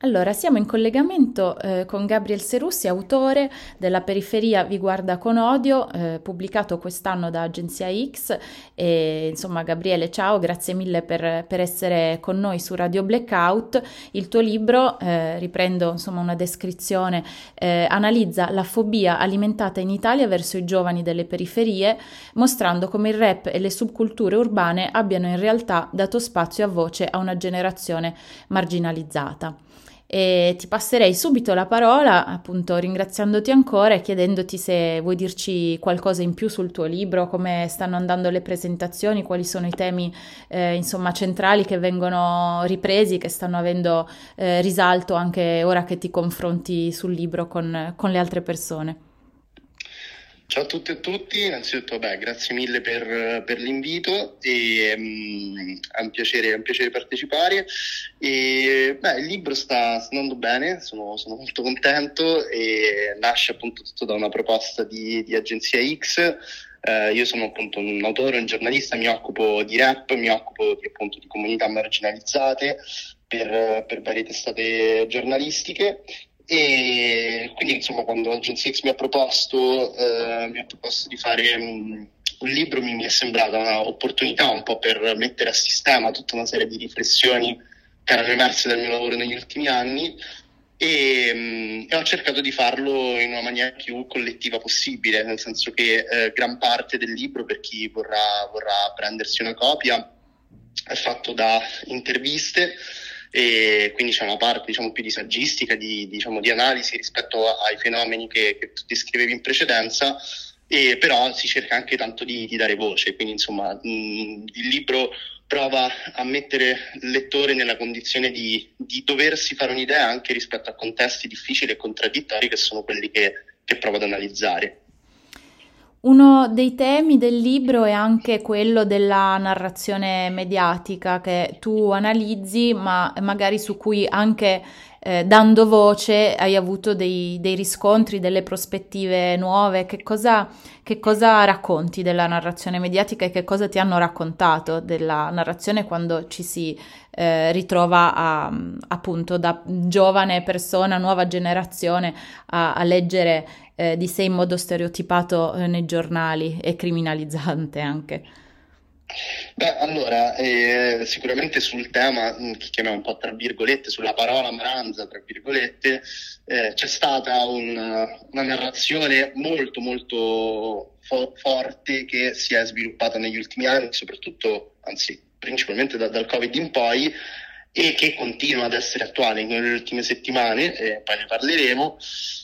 Allora, siamo in collegamento con Gabriel Serussi, autore della Periferia vi guarda con odio, pubblicato quest'anno da Agenzia X. E, insomma, Gabriele, ciao, grazie mille per essere con noi su Radio Blackout. Il tuo libro, riprendo insomma una descrizione, analizza la fobia alimentata in Italia verso i giovani delle periferie, mostrando come il rap e le subculture urbane abbiano in realtà dato spazio a voce a una generazione marginalizzata. E ti passerei subito la parola, appunto ringraziandoti ancora e chiedendoti se vuoi dirci qualcosa in più sul tuo libro, come stanno andando le presentazioni, quali sono i temi insomma centrali che vengono ripresi, che stanno avendo risalto anche ora che ti confronti sul libro con le altre persone. Ciao a tutte e tutti, innanzitutto grazie mille per l'invito e è un piacere partecipare. Il libro sta andando bene, sono molto contento e nasce appunto tutto da una proposta di Agenzia X. Io sono appunto un autore, un giornalista, mi occupo di rap, mi occupo appunto di comunità marginalizzate per varie testate giornalistiche. E quindi, insomma, quando Agenzia X mi ha proposto di fare un libro, mi è sembrata un'opportunità un po' per mettere a sistema tutta una serie di riflessioni che erano emerse dal mio lavoro negli ultimi anni e ho cercato di farlo in una maniera più collettiva possibile, nel senso che gran parte del libro, per chi vorrà prendersi una copia, è fatto da interviste e quindi c'è una parte diciamo più di saggistica, di analisi rispetto ai fenomeni che tu descrivevi in precedenza, e però si cerca anche tanto di dare voce, quindi insomma il libro prova a mettere il lettore nella condizione di doversi fare un'idea anche rispetto a contesti difficili e contraddittori che sono quelli che provo ad analizzare. Uno dei temi del libro è anche quello della narrazione mediatica che tu analizzi, ma magari su cui anche dando voce hai avuto dei riscontri, delle prospettive nuove. Che cosa racconti della narrazione mediatica e che cosa ti hanno raccontato della narrazione quando ci si ritrova appunto da giovane persona, nuova generazione a leggere di sé in modo stereotipato nei giornali e criminalizzante anche. Allora, sicuramente sul tema, che chiamiamo un po' tra virgolette, sulla parola maranza, tra virgolette, c'è stata una narrazione molto molto forte che si è sviluppata negli ultimi anni, soprattutto, anzi, principalmente dal Covid in poi, e che continua ad essere attuale nelle ultime settimane, poi ne parleremo,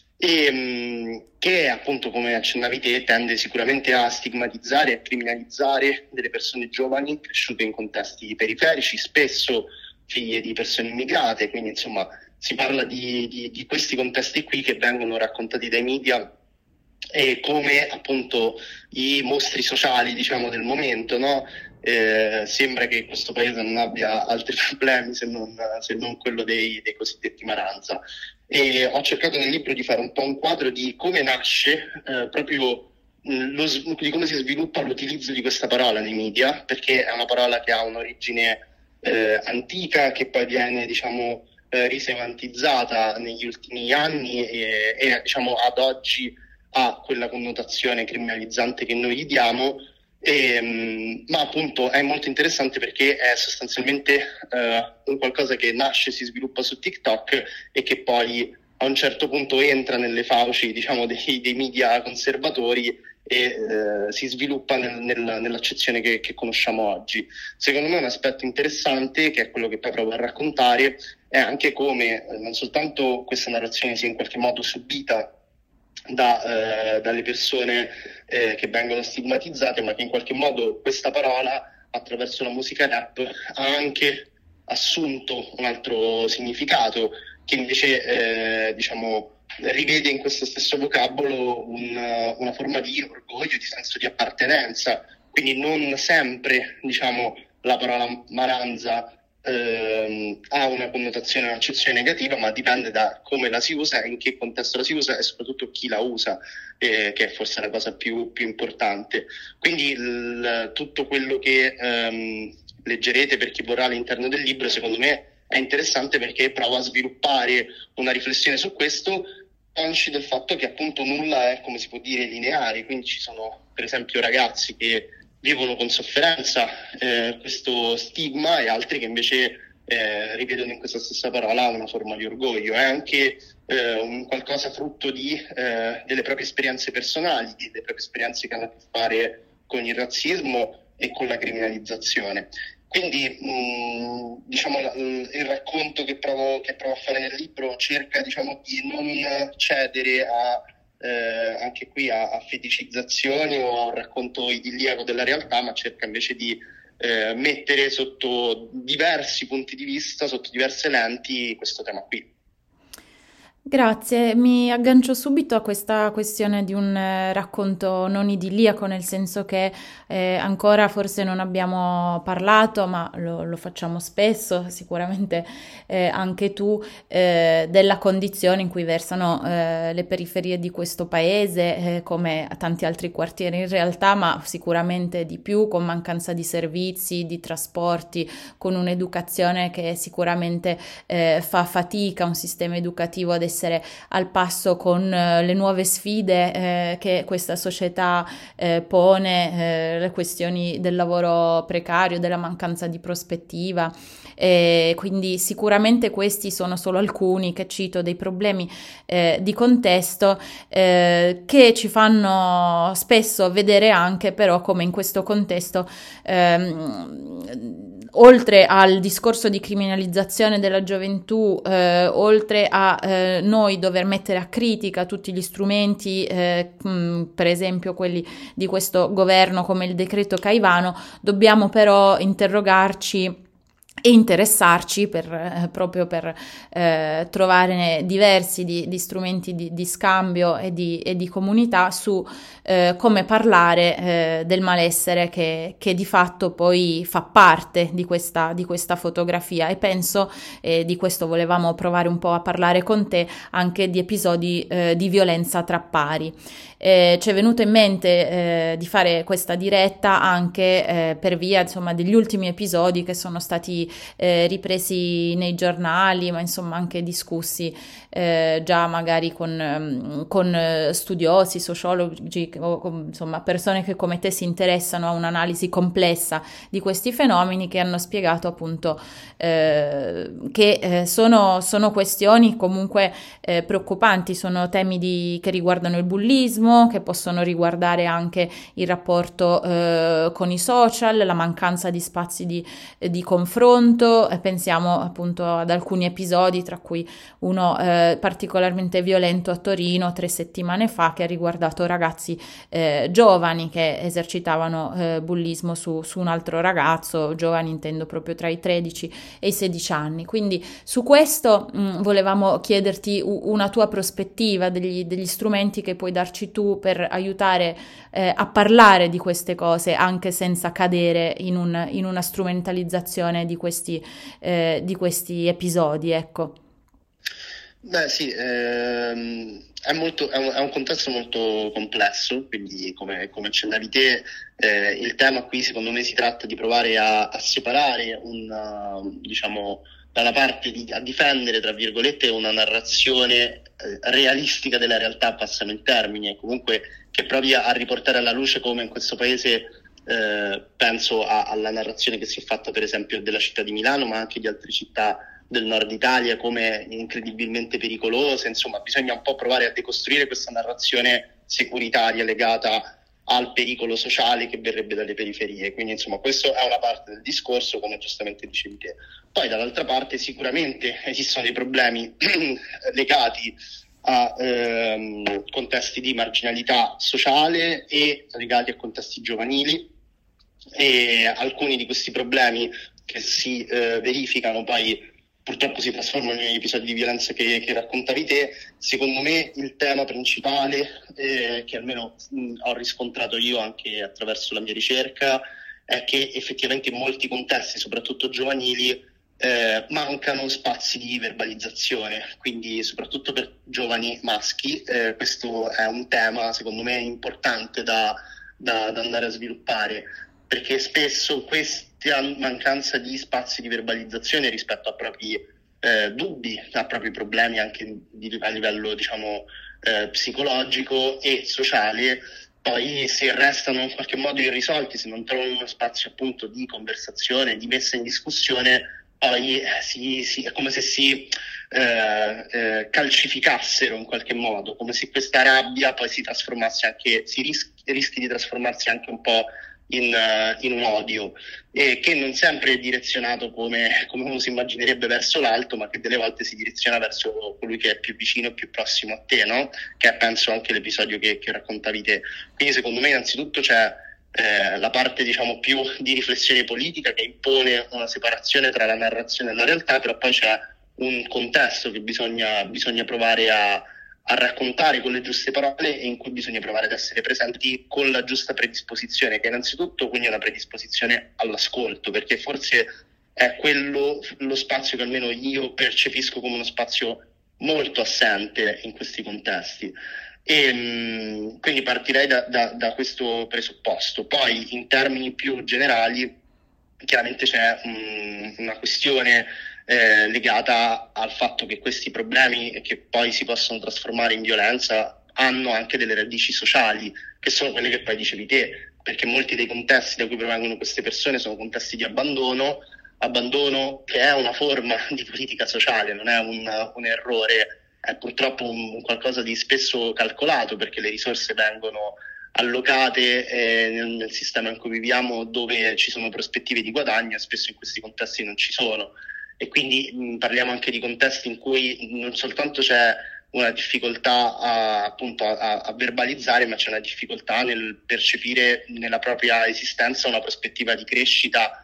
che appunto, come accennavi te, tende sicuramente a stigmatizzare e criminalizzare delle persone giovani cresciute in contesti periferici, spesso figlie di persone immigrate, quindi insomma si parla di questi contesti qui che vengono raccontati dai media e come appunto i mostri sociali, diciamo, del momento, no? Sembra che questo paese non abbia altri problemi se non quello dei cosiddetti maranza. E ho cercato nel libro di fare un po' un quadro di come nasce proprio di come si sviluppa l'utilizzo di questa parola nei media, perché è una parola che ha un'origine antica, che poi viene, diciamo, risemantizzata negli ultimi anni e diciamo ad oggi ha quella connotazione criminalizzante che noi gli diamo. Ma appunto è molto interessante perché è sostanzialmente un qualcosa che nasce e si sviluppa su TikTok e che poi a un certo punto entra nelle fauci, diciamo, dei media conservatori e si sviluppa nell'accezione che conosciamo oggi. Secondo me un aspetto interessante, che è quello che poi provo a raccontare, è anche come non soltanto questa narrazione sia in qualche modo subita dalle persone che vengono stigmatizzate, ma che in qualche modo questa parola, attraverso la musica rap, ha anche assunto un altro significato, che invece diciamo rivede in questo stesso vocabolo una forma di orgoglio, di senso di appartenenza. Quindi non sempre, diciamo, la parola maranza ha una connotazione, un'accezione negativa, ma dipende da come la si usa, in che contesto la si usa e soprattutto chi la usa, che è forse la cosa più importante. Quindi tutto quello che leggerete, per chi vorrà, all'interno del libro, secondo me è interessante perché prova a sviluppare una riflessione su questo, consci del fatto che appunto nulla è, come si può dire, lineare, quindi ci sono per esempio ragazzi che vivono con sofferenza questo stigma e altri che invece rivedono in questa stessa parola una forma di orgoglio. È anche un qualcosa frutto delle proprie esperienze personali, delle proprie esperienze che hanno a che fare con il razzismo e con la criminalizzazione. Quindi diciamo il racconto che provo a fare nel libro cerca, diciamo, di non cedere anche qui a feticizzazioni o a un racconto idilliaco della realtà, ma cerca invece di mettere sotto diversi punti di vista, sotto diverse lenti, questo tema qui. Grazie, mi aggancio subito a questa questione di un racconto non idilliaco, nel senso che ancora forse non abbiamo parlato, ma lo facciamo spesso, sicuramente anche tu, della condizione in cui versano le periferie di questo paese, come tanti altri quartieri in realtà, ma sicuramente di più, con mancanza di servizi, di trasporti, con un'educazione che sicuramente fa fatica, un sistema educativo ad essere al passo con le nuove sfide che questa società pone, le questioni del lavoro precario, della mancanza di prospettiva. Quindi sicuramente questi sono solo alcuni che cito dei problemi di contesto che ci fanno spesso vedere anche però come in questo contesto oltre al discorso di criminalizzazione della gioventù, oltre a noi dover mettere a critica tutti gli strumenti, per esempio quelli di questo governo come il decreto Caivano, dobbiamo però interrogarci e interessarci proprio per trovare diversi di strumenti di scambio e di comunità su come parlare del malessere che di fatto poi fa parte di questa fotografia, e penso, di questo volevamo provare un po' a parlare con te, anche di episodi di violenza tra pari. Ci è venuto in mente di fare questa diretta anche per via, insomma, degli ultimi episodi che sono stati ripresi nei giornali, ma insomma anche discussi già magari con studiosi, sociologi o insomma persone che come te si interessano a un'analisi complessa di questi fenomeni, che hanno spiegato appunto che sono questioni comunque preoccupanti, sono temi che riguardano il bullismo, che possono riguardare anche il rapporto con i social, la mancanza di spazi di confronto. Pensiamo appunto ad alcuni episodi, tra cui uno particolarmente violento a Torino 3 settimane fa, che ha riguardato ragazzi giovani che esercitavano bullismo su un altro ragazzo, giovani intendo proprio tra i 13 e i 16 anni. Quindi su questo volevamo chiederti una tua prospettiva, degli strumenti che puoi darci tu per aiutare a parlare di queste cose, anche senza cadere in una strumentalizzazione di questi episodi, ecco. Beh, sì, è un contesto molto complesso, quindi come accennavi te, il tema qui secondo me si tratta di provare a separare diciamo, da una parte a difendere, tra virgolette, una narrazione realistica della realtà, passano in termini, e comunque che provi a riportare alla luce come in questo paese, penso alla narrazione che si è fatta per esempio della città di Milano, ma anche di altre città del nord Italia come incredibilmente pericolose. Insomma, bisogna un po' provare a decostruire questa narrazione securitaria legata al pericolo sociale che verrebbe dalle periferie. Quindi insomma questo è una parte del discorso, come giustamente dicevi te. Poi dall'altra parte sicuramente esistono dei problemi legati a contesti di marginalità sociale e legati a contesti giovanili, e alcuni di questi problemi che si verificano poi purtroppo si trasformano in episodi di violenza che raccontavi te. Secondo me il tema principale, che almeno ho riscontrato io anche attraverso la mia ricerca, è che effettivamente in molti contesti, soprattutto giovanili, mancano spazi di verbalizzazione, quindi soprattutto per giovani maschi questo è un tema secondo me importante da andare a sviluppare, perché spesso sia mancanza di spazi di verbalizzazione rispetto a propri dubbi, a propri problemi anche a livello, diciamo, psicologico e sociale. Poi se restano in qualche modo irrisolti, se non trovano uno spazio appunto di conversazione, di messa in discussione, poi è come se si calcificassero in qualche modo, come se questa rabbia poi si trasformasse anche, rischi di trasformarsi anche un po' in un odio, e che non sempre è direzionato come uno si immaginerebbe verso l'alto, ma che delle volte si direziona verso colui che è più vicino e più prossimo a te, no? Che è, penso, anche l'episodio che raccontavi te. Quindi secondo me innanzitutto c'è la parte, diciamo, più di riflessione politica, che impone una separazione tra la narrazione e la realtà, però poi c'è un contesto che bisogna provare a raccontare con le giuste parole, e in cui bisogna provare ad essere presenti con la giusta predisposizione, che innanzitutto quindi è una predisposizione all'ascolto, perché forse è quello lo spazio che almeno io percepisco come uno spazio molto assente in questi contesti. E quindi partirei da questo presupposto. Poi in termini più generali chiaramente c'è una questione legata al fatto che questi problemi, che poi si possono trasformare in violenza, hanno anche delle radici sociali, che sono quelle che poi dicevi te, perché molti dei contesti da cui provengono queste persone sono contesti di abbandono che è una forma di politica sociale, non è un errore, è purtroppo un qualcosa di spesso calcolato, perché le risorse vengono allocate nel sistema in cui viviamo, dove ci sono prospettive di guadagno, e spesso in questi contesti non ci sono. E quindi parliamo anche di contesti in cui non soltanto c'è una difficoltà a verbalizzare, ma c'è una difficoltà nel percepire nella propria esistenza una prospettiva di crescita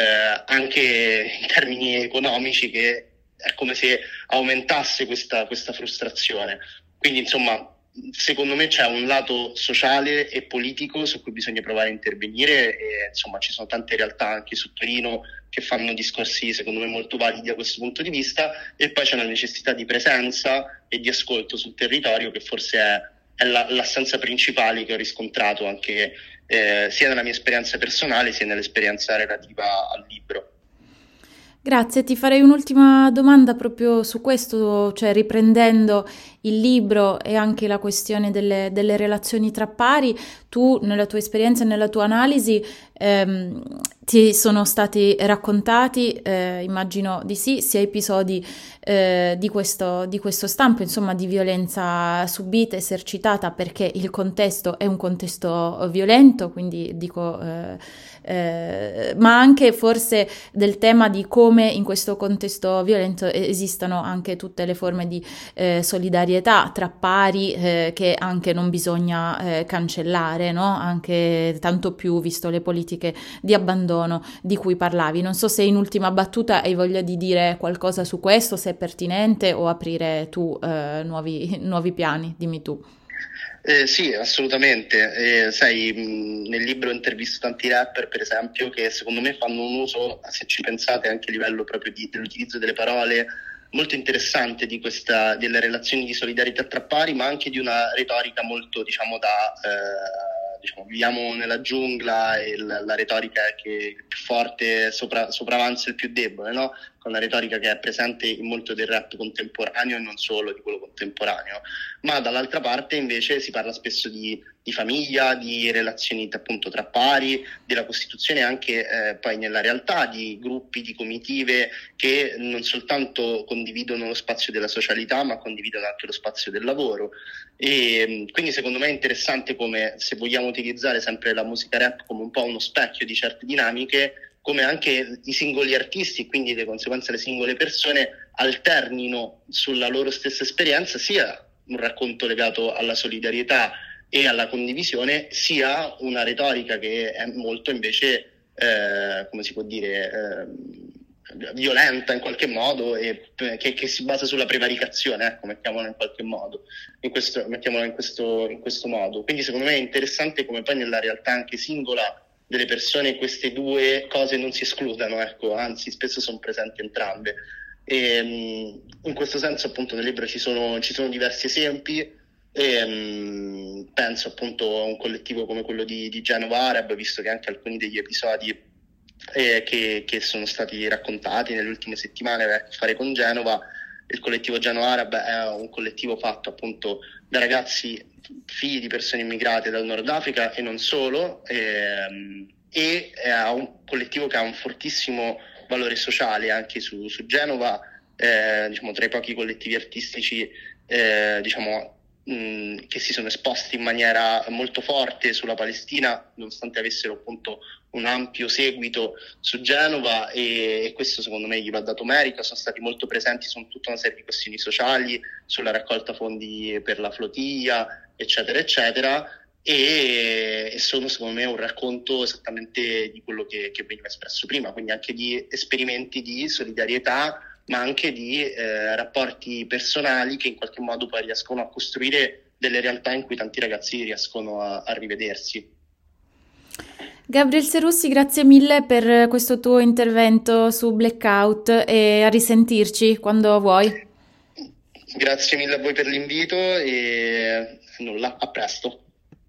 anche in termini economici, che è come se aumentasse questa frustrazione. Quindi insomma, secondo me c'è un lato sociale e politico su cui bisogna provare a intervenire, e insomma ci sono tante realtà anche su Torino che fanno discorsi secondo me molto validi da questo punto di vista, e poi c'è una necessità di presenza e di ascolto sul territorio, che forse è l'assenza principale che ho riscontrato anche sia nella mia esperienza personale sia nell'esperienza relativa al libro. Grazie, ti farei un'ultima domanda proprio su questo, cioè riprendendo il libro e anche la questione delle relazioni tra pari. Tu, nella tua esperienza e nella tua analisi, ti sono stati raccontati, immagino di sì, sia episodi di questo stampo, insomma, di violenza subita, esercitata, perché il contesto è un contesto violento, quindi dico, ma anche forse del tema di come in questo contesto violento esistano anche tutte le forme di solidarietà tra pari, che anche non bisogna cancellare, no? Anche tanto più visto le politiche di abbandono di cui parlavi. Non so se in ultima battuta hai voglia di dire qualcosa su questo, se è pertinente, o aprire tu nuovi piani, dimmi tu. Sì, assolutamente. Sai, nel libro intervisto tanti rapper, per esempio, che secondo me fanno un uso, se ci pensate, anche a livello proprio dell'utilizzo delle parole, molto interessante delle relazioni di solidarietà tra pari, ma anche di una retorica molto, diciamo, diciamo, viviamo nella giungla, e la retorica è che il più forte sopravanza il più debole, no? Con una retorica che è presente in molto del rap contemporaneo, e non solo di quello contemporaneo. Ma dall'altra parte invece si parla spesso di famiglia, di relazioni appunto tra pari, della costituzione anche poi nella realtà di gruppi, di comitive, che non soltanto condividono lo spazio della socialità, ma condividono anche lo spazio del lavoro. E quindi secondo me è interessante come, se vogliamo utilizzare sempre la musica rap come un po' uno specchio di certe dinamiche, come anche i singoli artisti, e quindi di conseguenza le singole persone, alternino sulla loro stessa esperienza sia un racconto legato alla solidarietà e alla condivisione, sia una retorica che è molto invece, come si può dire, violenta in qualche modo, e che si basa sulla prevaricazione, ecco, mettiamola in qualche modo, mettiamola in questo modo. Quindi secondo me è interessante come poi nella realtà anche singola delle persone queste due cose non si escludano, ecco, anzi spesso sono presenti entrambe. E in questo senso appunto nel libro ci sono diversi esempi, e penso appunto a un collettivo come quello di Genova Arab, visto che anche alcuni degli episodi che sono stati raccontati nelle ultime settimane avere a che fare con Genova. Il collettivo Genoa Arab è un collettivo fatto appunto da ragazzi figli di persone immigrate dal Nord Africa e non solo, e è un collettivo che ha un fortissimo valore sociale anche su Genova, diciamo tra i pochi collettivi artistici diciamo che si sono esposti in maniera molto forte sulla Palestina, nonostante avessero appunto un ampio seguito su Genova, e questo secondo me gli va dato merito. Sono stati molto presenti su tutta una serie di questioni sociali, sulla raccolta fondi per la flotilla, eccetera, eccetera, e sono secondo me un racconto esattamente di quello che veniva espresso prima, quindi anche di esperimenti di solidarietà, ma anche di rapporti personali che in qualche modo poi riescono a costruire delle realtà in cui tanti ragazzi riescono a rivedersi. Gabriel Serussi, grazie mille per questo tuo intervento su Blackout e a risentirci quando vuoi. Grazie mille a voi per l'invito e nulla, a presto.